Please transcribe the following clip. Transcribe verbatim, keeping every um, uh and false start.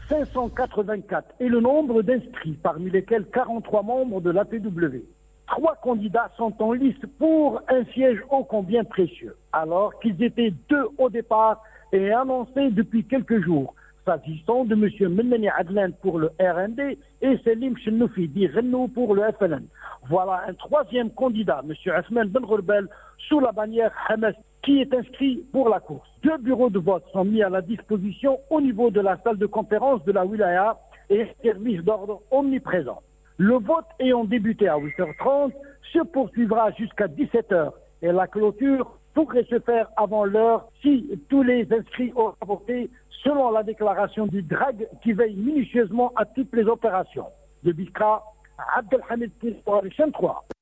cinq cent quatre-vingt-quatre est le nombre d'inscrits, parmi lesquels quarante-trois membres de l'A P W. Trois candidats sont en lice pour un siège ô combien précieux, alors qu'ils étaient deux au départ et annoncés depuis quelques jours, s'agissant de M. Menmeni Adlan pour le R N D et Selim Chenoufi Di Rennou pour le F L N. Voilà un troisième candidat, M. Othman Ben Ghourbel, sous la bannière Hamas, qui est inscrit pour la course. Deux bureaux de vote sont mis à la disposition au niveau de la salle de conférence de la Wilaya et un service d'ordre omniprésent. Le vote ayant débuté à huit heures trente se poursuivra jusqu'à dix-sept heures et la clôture pourrait se faire avant l'heure si tous les inscrits ont voté selon la déclaration du D R A G qui veille minutieusement à toutes les opérations. De Biskra, Abdelhamid Kissoir, chaîne trois.